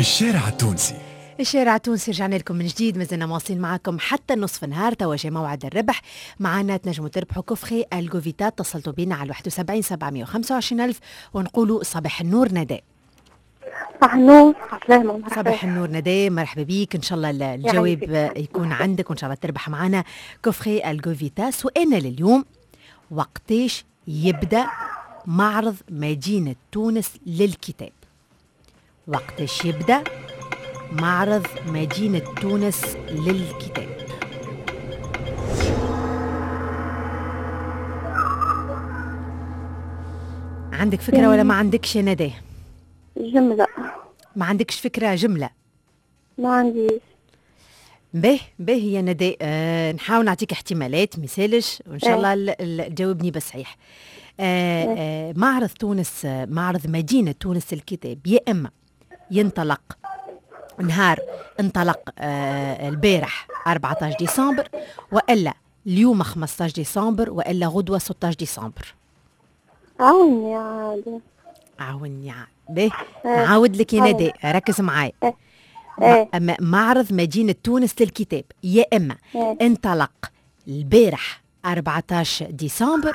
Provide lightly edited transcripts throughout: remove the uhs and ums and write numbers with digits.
الشارع التونسي. الشارع التونسي رجعنا لكم من جديد، مازلنا مواصلين معكم حتى نصف النهار. تواجه موعد الربح معنا، تنجموا تربحوا كوفخي الجوفيتا. اتصلتوا بينا على 71 725 ألف ونقولوا صباح النور نداء. صباح النور. عسلامة. صباح النور نداء، مرحبا بيك. ان شاء الله الجواب يكون عندك وان شاء الله تربح معنا كوفخي الجوفيتا. سؤالنا لليوم: وقتاش يبدأ معرض مدينة تونس للكتاب؟ وقتاش يبدأ معرض مدينة تونس للكتاب؟ عندك فكرة ولا ما عندكش يا ندى؟ جملة. ما عندكش فكرة جملة؟ ما عنديش. باهي يا ندى، نحاول نعطيك احتمالات مثالش وإن شاء الله تجاوبني بصحيح. معرض تونس، معرض مدينة تونس للكتاب، يا إما ينطلق نهار انطلق البارح 14 ديسمبر، وإلا اليوم 15 ديسمبر، وإلا غدوة 16 ديسمبر. عاوني عادي. عاوني عادي. نعاود لك يا ندى، ركز معاي. معرض مدينة تونس للكتاب يا إما انطلق البارح 14 ديسمبر،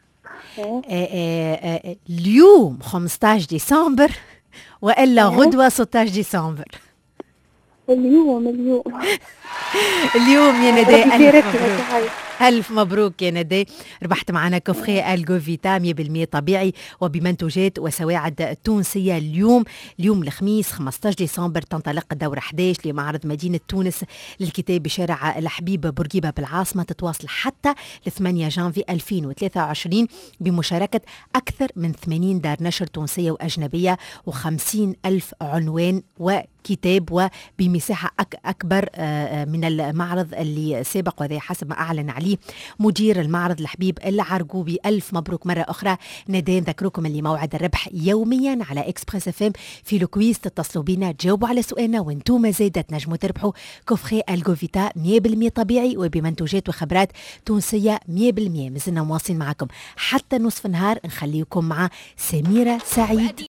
اليوم 15 ديسمبر، وإلا غدوة 16 ديسمبر. اليوم اليوم يا ندى. ألف مبروك يا ندى، ربحت معنا كوفخي الجوفيتا 100% طبيعي وبمنتوجات وسواعد تونسية. اليوم الخميس 15 ديسمبر تنطلق الدورة 11 لمعرض مدينة تونس للكتاب بشارع الحبيب بورقيبة بالعاصمة، تتواصل حتى ل 8 جانفي 2023 بمشاركة أكثر من 80 دار نشر تونسية وأجنبية و50 ألف عنوان وكتاب، وبمساحة أكبر من المعرض اللي سابق، وهذا حسب ما أعلن عليه مدير المعرض الحبيب العرقوبي. ألف مبروك مرة أخرى ندى. نذكركم اللي موعد الربح يوميا على إكسبريس FM في الكويز. تتصلوا بينا تجاوبوا على سؤالنا وانتم زايدة تنجموا تربحوا كوفخي الجوفيتا 100% طبيعي وبمنتوجات وخبرات تونسية 100%. مازلنا مواصلين معكم حتى نصف النهار، نخليكم مع سميرة سعيد.